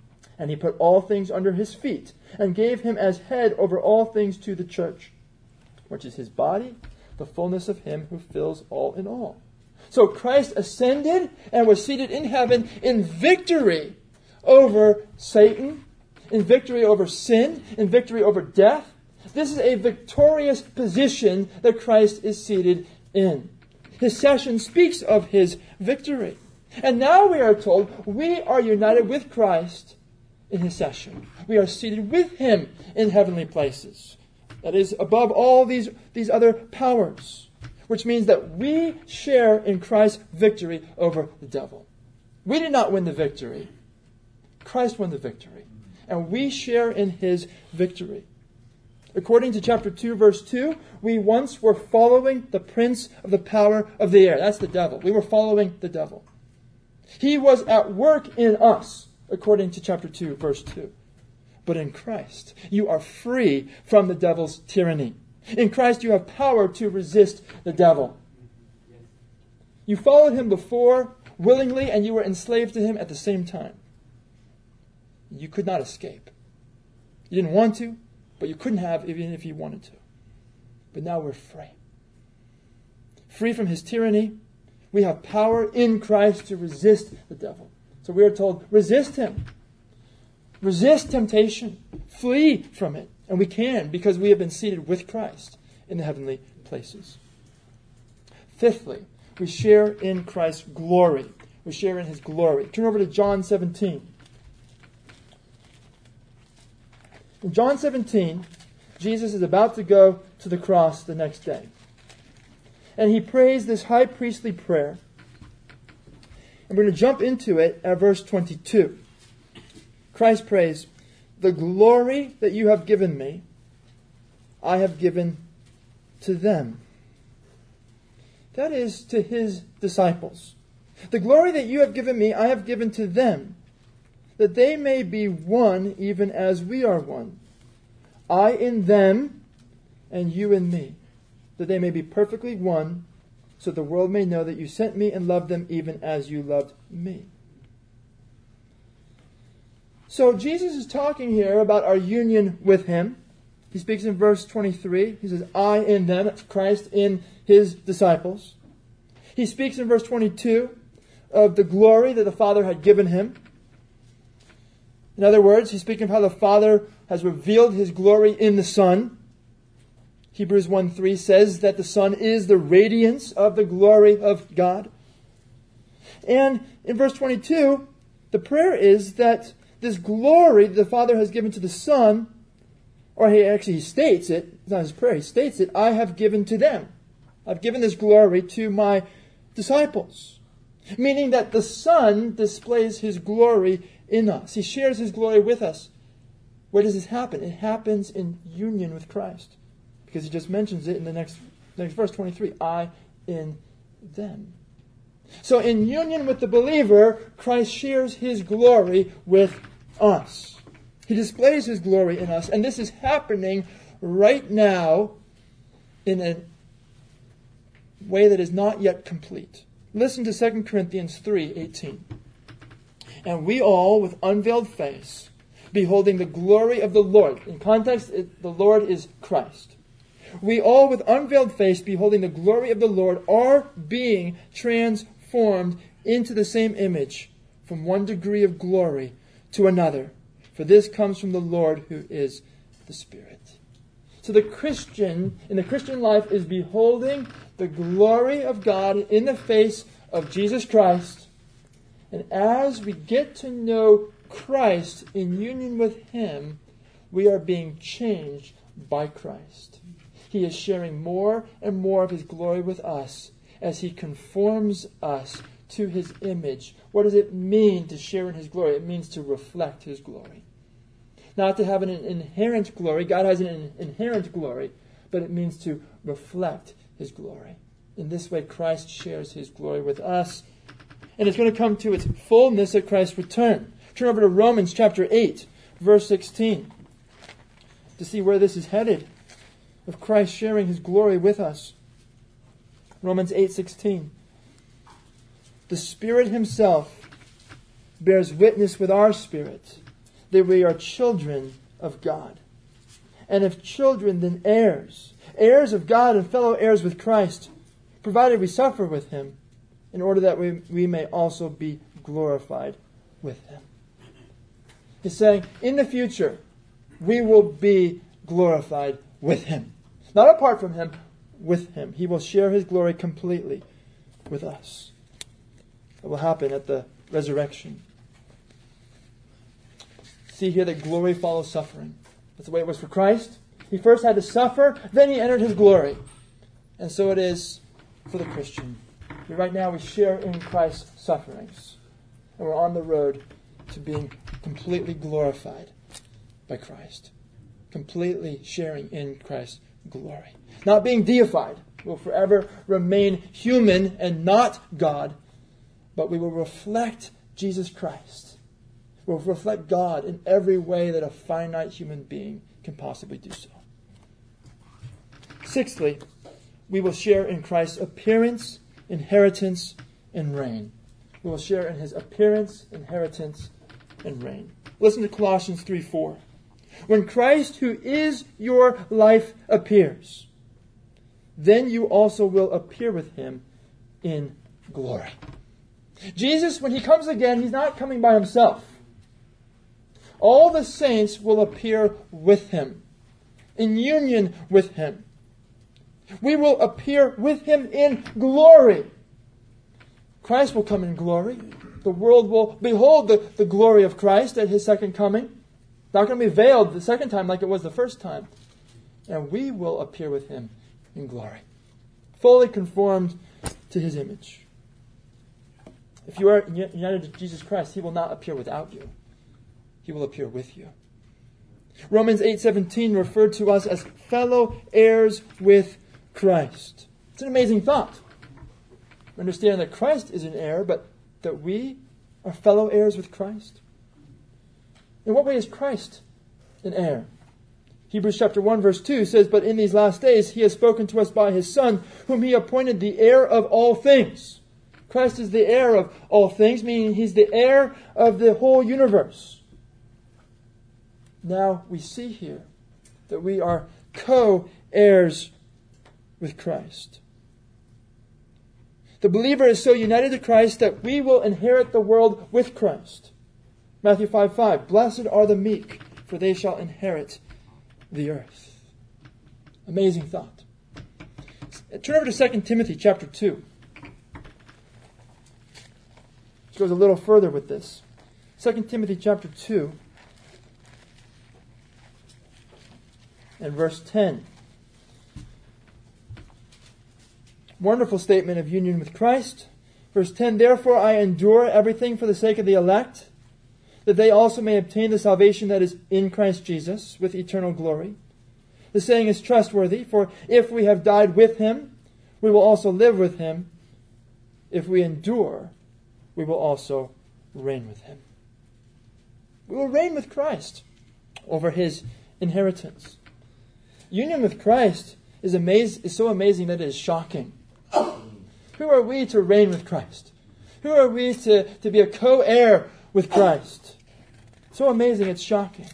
And he put all things under his feet, and gave him as head over all things to the church, which is his body, the fullness of him who fills all in all. So Christ ascended and was seated in heaven in victory over Satan, in victory over sin, in victory over death. This is a victorious position that Christ is seated in. His session speaks of his victory. And now we are told we are united with Christ in his session. We are seated with him in heavenly places. That is above all these, these other powers. Which means that we share in Christ's victory over the devil. We did not win the victory. Christ won the victory. And we share in his victory. According to chapter two, verse two, we once were following the prince of the power of the air. That's the devil. We were following the devil. He was at work in us, according to chapter two, verse two. But in Christ, you are free from the devil's tyranny. In Christ, you have power to resist the devil. You followed him before willingly, and you were enslaved to him at the same time. You could not escape. You didn't want to, but you couldn't have even if you wanted to. But now we're free. Free from his tyranny. We have power in Christ to resist the devil. So we are told, resist him. Resist temptation. Flee from it. And we can because we have been seated with Christ in the heavenly places. Fifthly, we share in Christ's glory. We share in his glory. Turn over to John seventeen. In John seventeen, Jesus is about to go to the cross the next day. And he prays this high priestly prayer. And we're going to jump into it at verse twenty-two. Christ prays, "The glory that you have given me, I have given to them." That is, to his disciples. "The glory that you have given me, I have given to them, that they may be one even as we are one. I in them, and you in me, that they may be perfectly one, so the world may know that you sent me and loved them even as you loved me." So Jesus is talking here about our union with him. He speaks in verse twenty-three. He says, "I in them," that's Christ in his disciples. He speaks in verse twenty-two of the glory that the Father had given him. In other words, he's speaking of how the Father has revealed his glory in the Son. Hebrews one three says that the Son is the radiance of the glory of God. And in verse twenty-two, the prayer is that this glory the Father has given to the Son, or he actually he states it, it's not his prayer, he states it, "I have given to them." I've given this glory to my disciples. Meaning that the Son displays his glory in us. He shares his glory with us. Where does this happen? It happens in union with Christ. Because he just mentions it in the next, next verse, twenty-three. "I in them." So in union with the believer, Christ shares his glory with us. He displays his glory in us. And this is happening right now in a way that is not yet complete. Listen to Second Corinthians three eighteen. "And we all, with unveiled face, beholding the glory of the Lord." In context, it, the Lord is Christ. "We all, with unveiled face, beholding the glory of the Lord, are being transformed into the same image, from one degree of glory to another. For this comes from the Lord, who is the Spirit." So the Christian, in the Christian life, is beholding the glory of God in the face of Jesus Christ. And as we get to know Christ in union with him, we are being changed by Christ. He is sharing more and more of his glory with us as he conforms us to his image. What does it mean to share in his glory? It means to reflect his glory. Not to have an inherent glory. God has an inherent glory, but it means to reflect his glory. In this way, Christ shares his glory with us. And it's going to come to its fullness at Christ's return. Turn over to Romans chapter eight, verse sixteen, to see where this is headed, of Christ sharing his glory with us. Romans eight sixteen. "The Spirit himself bears witness with our spirit that we are children of God. And if children, then heirs. Heirs of God and fellow heirs with Christ, provided we suffer with him, in order that we, we may also be glorified with him. He's saying, in the future, we will be glorified with him. Not apart from him, with him. He will share his glory completely with us. It will happen at the resurrection. See here that glory follows suffering. That's the way it was for Christ. He first had to suffer, then he entered his glory. And so it is for the Christian. Right now we share in Christ's sufferings. And we're on the road to being completely glorified by Christ. Completely sharing in Christ's glory. Not being deified. We'll forever remain human and not God. But we will reflect Jesus Christ. We'll reflect God in every way that a finite human being can possibly do so. Sixthly, we will share in Christ's appearance, inheritance, and reign. We will share in his appearance, inheritance, and reign. Listen to Colossians three four. When Christ, who is your life, appears, then you also will appear with him in glory. Jesus, when he comes again, he's not coming by himself. All the saints will appear with him, in union with him. We will appear with him in glory. Christ will come in glory. The world will behold the, the glory of Christ at his second coming. Not going to be veiled the second time like it was the first time. And we will appear with him in glory. Fully conformed to his image. If you are united to Jesus Christ, he will not appear without you. He will appear with you. Romans eight seventeen referred to us as fellow heirs with Christ. It's an amazing thought. We understand that Christ is an heir, but that we are fellow heirs with Christ. In what way is Christ an heir? Hebrews chapter one verse two says, "But in these last days he has spoken to us by his Son, whom he appointed the heir of all things." Christ is the heir of all things, meaning he's the heir of the whole universe. Now we see here that we are co-heirs with Christ. The believer is so united to Christ that we will inherit the world with Christ. Matthew five five, "Blessed are the meek, for they shall inherit the earth." Amazing thought. Turn over to Second Timothy chapter two. It goes a little further with this. Second Timothy chapter two and verse ten. Wonderful statement of union with Christ. Verse ten, "Therefore I endure everything for the sake of the elect, that they also may obtain the salvation that is in Christ Jesus with eternal glory. The saying is trustworthy, for if we have died with him, we will also live with him. If we endure, we will also reign with him." We will reign with Christ over his inheritance. Union with Christ is, amaz- is so amazing that it is shocking. Who are we to reign with Christ? Who are we to, to be a co-heir with Christ? So amazing, it's shocking.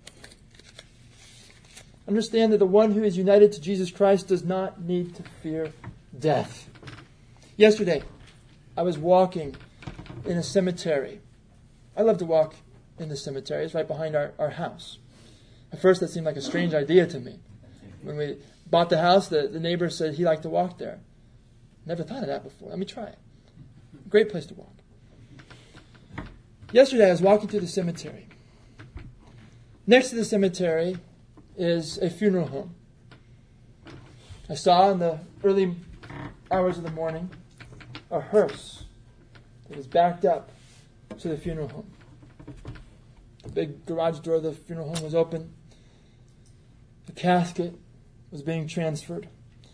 Understand that the one who is united to Jesus Christ does not need to fear death. Yesterday, I was walking in a cemetery. I love to walk in the cemetery. It's right behind our, our house. At first, that seemed like a strange idea to me. When we bought the house, the, the neighbor said he liked to walk there. Never thought of that before. Let me try it. Great place to walk. Yesterday, I was walking through the cemetery. Next to the cemetery is a funeral home. I saw in the early hours of the morning a hearse that was backed up to the funeral home. The big garage door of the funeral home was open. The casket was being transferred.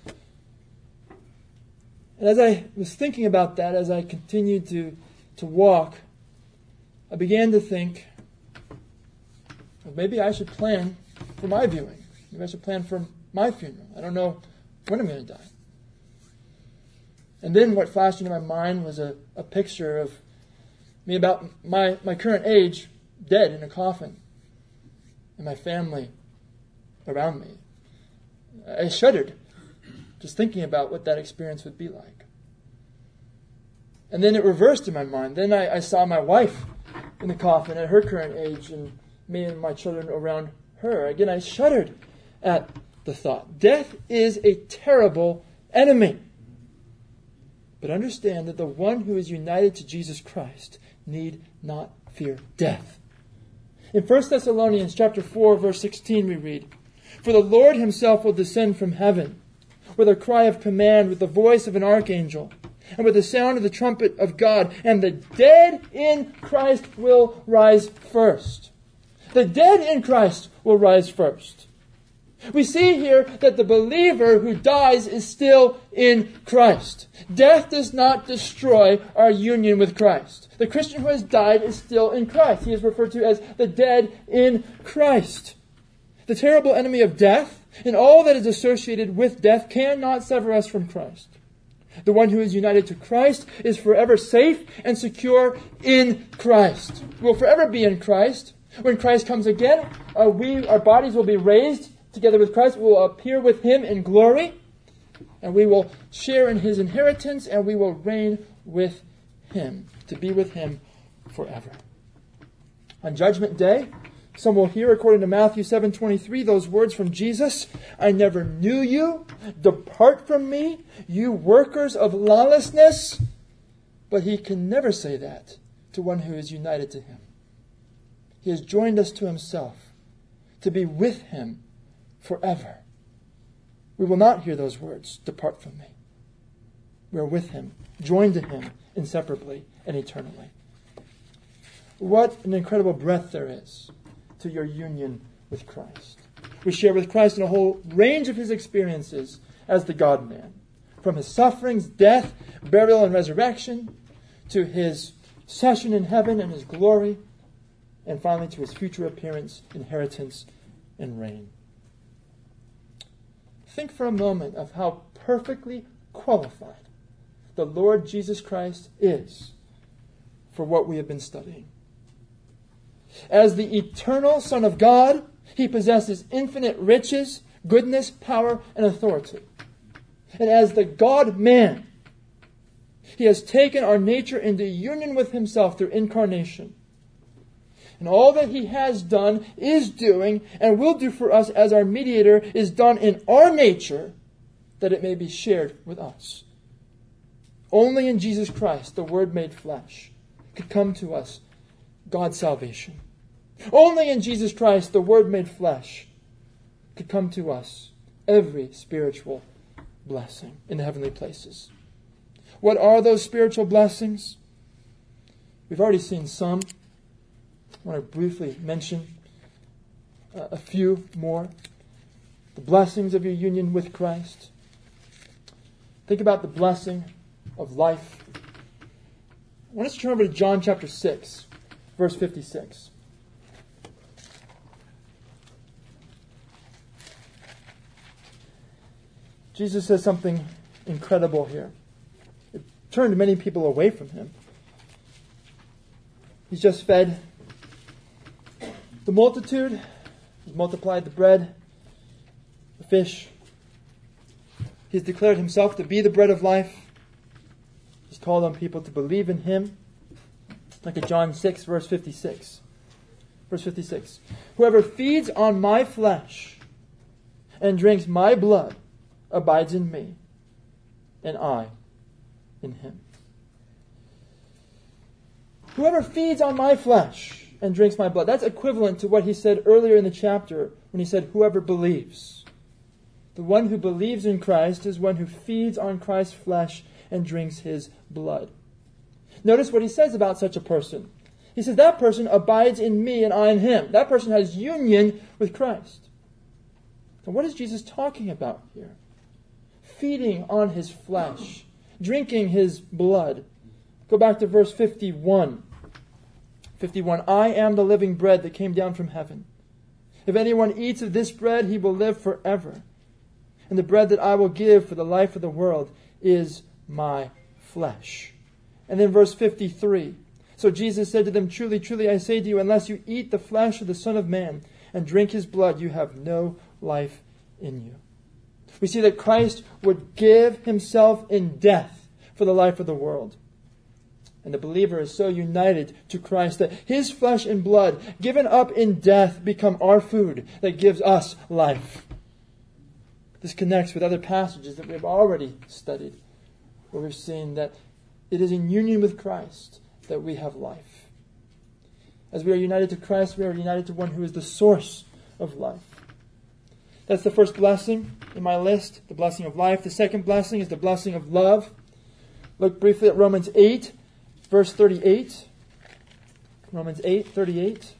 And as I was thinking about that, as I continued to, to walk, I began to think, well, maybe I should plan for my viewing. Maybe I should plan for my funeral. I don't know when I'm going to die. And then what flashed into my mind was a, a picture of me about my, my current age, dead in a coffin, and my family around me. I shuddered just thinking about what that experience would be like. And then it reversed in my mind. Then I, I saw my wife in the coffin at her current age and me and my children around her. Again, I shuddered at the thought. Death is a terrible enemy. But understand that the one who is united to Jesus Christ need not fear death. In First Thessalonians chapter four, verse sixteen, we read, "For the Lord himself will descend from heaven with a cry of command, with the voice of an archangel, and with the sound of the trumpet of God, and the dead in Christ will rise first." The dead in Christ will rise first. We see here that the believer who dies is still in Christ. Death does not destroy our union with Christ. The Christian who has died is still in Christ. He is referred to as the dead in Christ. The terrible enemy of death and all that is associated with death cannot sever us from Christ. The one who is united to Christ is forever safe and secure in Christ. We will forever be in Christ. When Christ comes again, uh, we, our bodies will be raised together with Christ. We will appear with him in glory, and we will share in his inheritance, and we will reign with him, to be with him forever. On Judgment Day, some will hear, according to Matthew seven twenty-three, those words from Jesus, "I never knew you. Depart from me, you workers of lawlessness." But he can never say that to one who is united to him. He has joined us to himself, to be with him forever. We will not hear those words, "Depart from me." We are with him, joined to him inseparably and eternally. What an incredible breadth there is to your union with Christ. We share with Christ in a whole range of his experiences as the God-man, from his sufferings, death, burial, and resurrection, to his session in heaven and his glory, and finally to his future appearance, inheritance, and reign. Think for a moment of how perfectly qualified the Lord Jesus Christ is for what we have been studying. As the eternal Son of God, he possesses infinite riches, goodness, power, and authority. And as the God-man, he has taken our nature into union with himself through incarnation. And all that he has done, is doing, and will do for us as our mediator is done in our nature, that it may be shared with us. Only in Jesus Christ, the Word made flesh, could come to us God's salvation. Only in Jesus Christ, the Word made flesh, could come to us every spiritual blessing in the heavenly places. What are those spiritual blessings? We've already seen some. I want to briefly mention uh, a few more. The blessings of your union with Christ. Think about the blessing of life. I want us to turn over to John chapter six, verse fifty-six. Jesus says something incredible here. It turned many people away from him. He's just fed the multitude. He's multiplied the bread, the fish. He's declared himself to be the bread of life. He's called on people to believe in him. Look at John six, verse fifty-six. Verse fifty-six. "Whoever feeds on my flesh and drinks my blood abides in me, and I in him." Whoever feeds on my flesh and drinks my blood. That's equivalent to what he said earlier in the chapter when he said, "Whoever believes." The one who believes in Christ is one who feeds on Christ's flesh and drinks his blood. Notice what he says about such a person. He says, that person abides in me and I in him. That person has union with Christ. And what is Jesus talking about here? Feeding on his flesh, drinking his blood. Go back to verse fifty-one. fifty-one, "I am the living bread that came down from heaven. If anyone eats of this bread, he will live forever. And the bread that I will give for the life of the world is my flesh." And then verse fifty-three. "So Jesus said to them, Truly, truly, I say to you, unless you eat the flesh of the Son of Man and drink his blood, you have no life in you. We see that Christ would give himself in death for the life of the world. And the believer is so united to Christ that his flesh and blood, given up in death, become our food that gives us life. This connects with other passages that we've already studied, where we've seen that it is in union with Christ that we have life. As we are united to Christ, we are united to one who is the source of life. That's the first blessing in my list, the blessing of life. The second blessing is the blessing of love. Look briefly at Romans eight, verse thirty-eight. Romans eight, thirty-eight.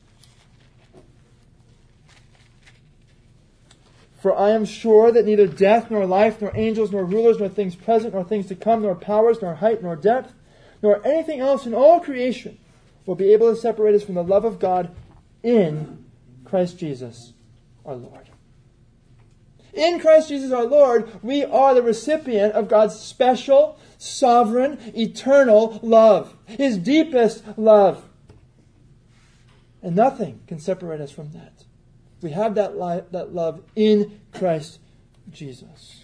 For I am sure that neither death, nor life, nor angels, nor rulers, nor things present, nor things to come, nor powers, nor height, nor depth, nor anything else in all creation will be able to separate us from the love of God in Christ Jesus our Lord. In Christ Jesus our Lord, we are the recipient of God's special, sovereign, eternal love. His deepest love. And nothing can separate us from that. We have that, li- that love in Christ Jesus.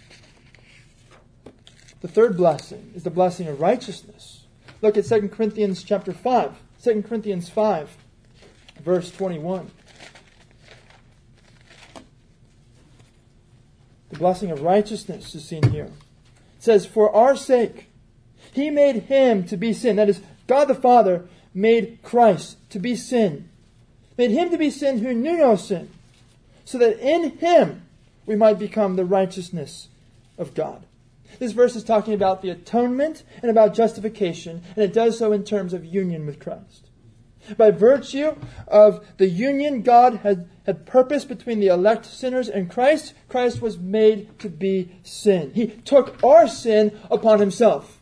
The third blessing is the blessing of righteousness. Look at Second Corinthians chapter five. Second Corinthians five, verse twenty-one. The blessing of righteousness is seen here. It says, for our sake, he made him to be sin. That is, God the Father made Christ to be sin. Made him to be sin who knew no sin, so that in him we might become the righteousness of God. This verse is talking about the atonement and about justification, and it does so in terms of union with Christ. By virtue of the union God had, had purposed between the elect sinners and Christ, Christ was made to be sin. He took our sin upon himself.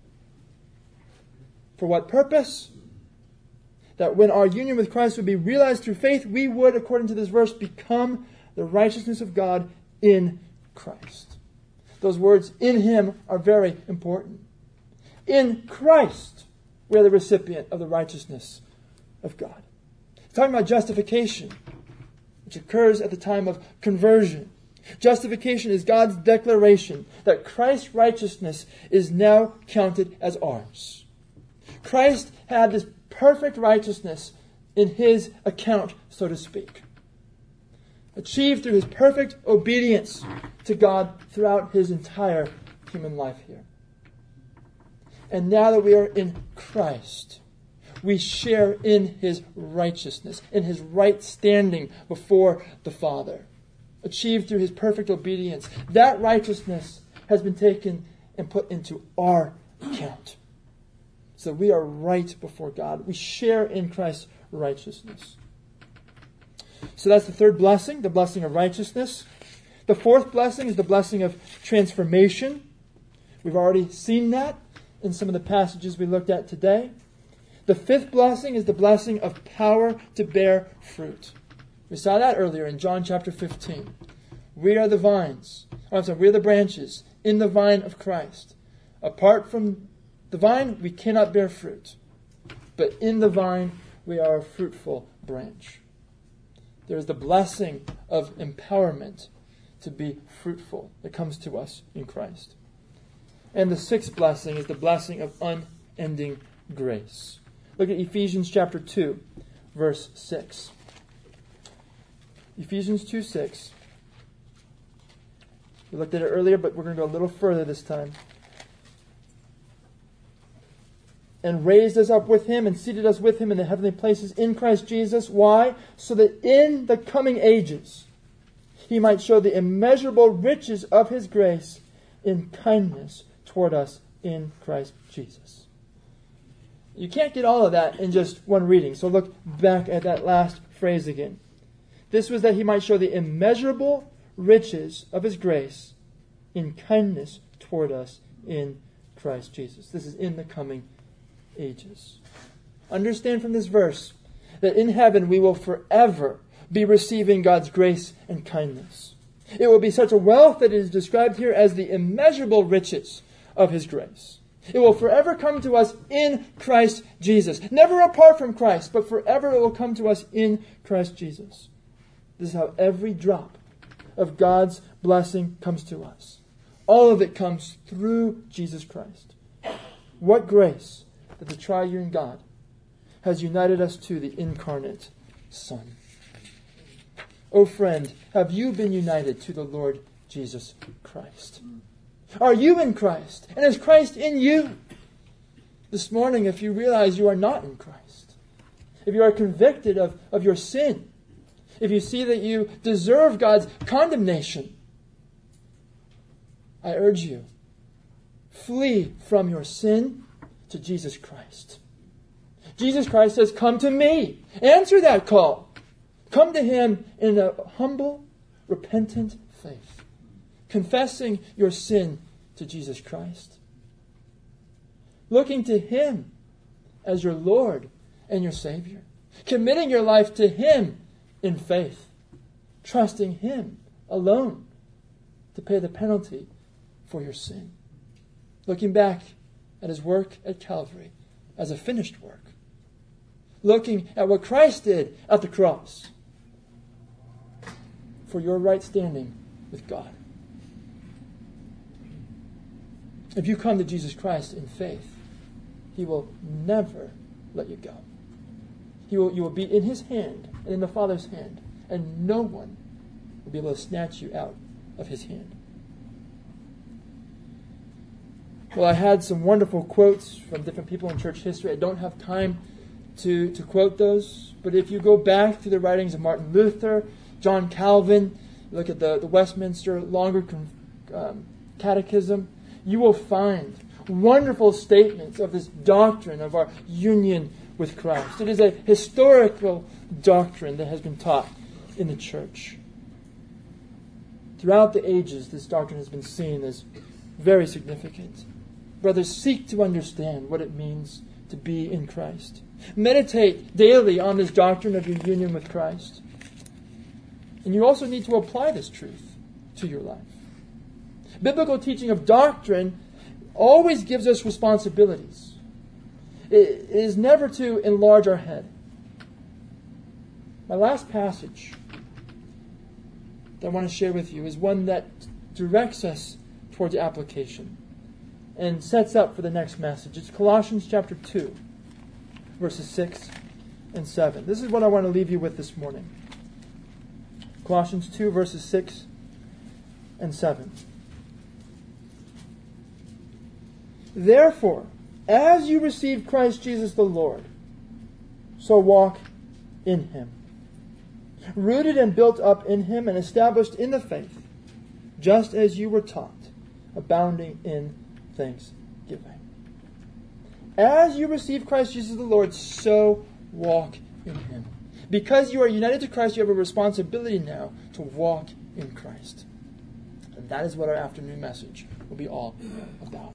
For what purpose? That when our union with Christ would be realized through faith, we would, according to this verse, become the righteousness of God in Christ. Those words, in him, are very important. In Christ, we are the recipient of the righteousness of God. It's talking about justification, which occurs at the time of conversion. Justification is God's declaration that Christ's righteousness is now counted as ours. Christ had this perfect righteousness in his account, so to speak, achieved through his perfect obedience to God throughout his entire human life here. And now that we are in Christ, we share in his righteousness, in his right standing before the Father, achieved through his perfect obedience. That righteousness has been taken and put into our account. So we are right before God. We share in Christ's righteousness. So that's the third blessing, the blessing of righteousness. The fourth blessing is the blessing of transformation. We've already seen that in some of the passages we looked at today. The fifth blessing is the blessing of power to bear fruit. We saw that earlier in John chapter fifteen. We are the vines. Oh, I'm sorry, we are the branches in the vine of Christ. Apart from the vine, we cannot bear fruit. But in the vine, we are a fruitful branch. There is the blessing of empowerment to be fruitful that comes to us in Christ. And the sixth blessing is the blessing of unending grace. Look at Ephesians chapter two, verse six. Ephesians two, six. We looked at it earlier, but we're going to go a little further this time. And raised us up with him and seated us with him in the heavenly places in Christ Jesus. Why? So that in the coming ages he might show the immeasurable riches of his grace in kindness toward us in Christ Jesus. You can't get all of that in just one reading. So look back at that last phrase again. This was that he might show the immeasurable riches of his grace in kindness toward us in Christ Jesus. This is in the coming ages. Understand from this verse that in heaven we will forever be receiving God's grace and kindness. It will be such a wealth that it is described here as the immeasurable riches of his grace. It will forever come to us in Christ Jesus. Never apart from Christ, but forever it will come to us in Christ Jesus. This is how every drop of God's blessing comes to us. All of it comes through Jesus Christ. What grace that the triune God has united us to the incarnate Son. O friend, have you been united to the Lord Jesus Christ? Are you in Christ? And is Christ in you? This morning, if you realize you are not in Christ, if you are convicted of, of your sin, if you see that you deserve God's condemnation, I urge you, flee from your sin to Jesus Christ. Jesus Christ says, come to me. Answer that call. Come to Him in a humble, repentant faith, confessing your sin to Jesus Christ, looking to Him as your Lord and your Savior, committing your life to Him in faith, trusting Him alone to pay the penalty for your sin, looking back at His work at Calvary as a finished work, looking at what Christ did at the cross for your right standing with God. If you come to Jesus Christ in faith, He will never let you go. He will, you will be in His hand and in the Father's hand, and no one will be able to snatch you out of His hand. Well, I had some wonderful quotes from different people in church history. I don't have time to, to quote those, but if you go back to the writings of Martin Luther, John Calvin, look at the, the Westminster Longer um, Catechism, you will find wonderful statements of this doctrine of our union with Christ. It is a historical doctrine that has been taught in the church. Throughout the ages, this doctrine has been seen as very significant. Brothers, seek to understand what it means to be in Christ. Meditate daily on this doctrine of your union with Christ. And you also need to apply this truth to your life. Biblical teaching of doctrine always gives us responsibilities. It is never to enlarge our head. My last passage that I want to share with you is one that directs us towards application and sets up for the next message. It's Colossians chapter two, verses six and seven. This is what I want to leave you with this morning. Colossians two, verses six and seven. Therefore, as you receive Christ Jesus the Lord, so walk in Him, rooted and built up in Him and established in the faith, just as you were taught, abounding in thanksgiving. As you receive Christ Jesus the Lord, so walk in Him. Because you are united to Christ, you have a responsibility now to walk in Christ. And that is what our afternoon message will be all about.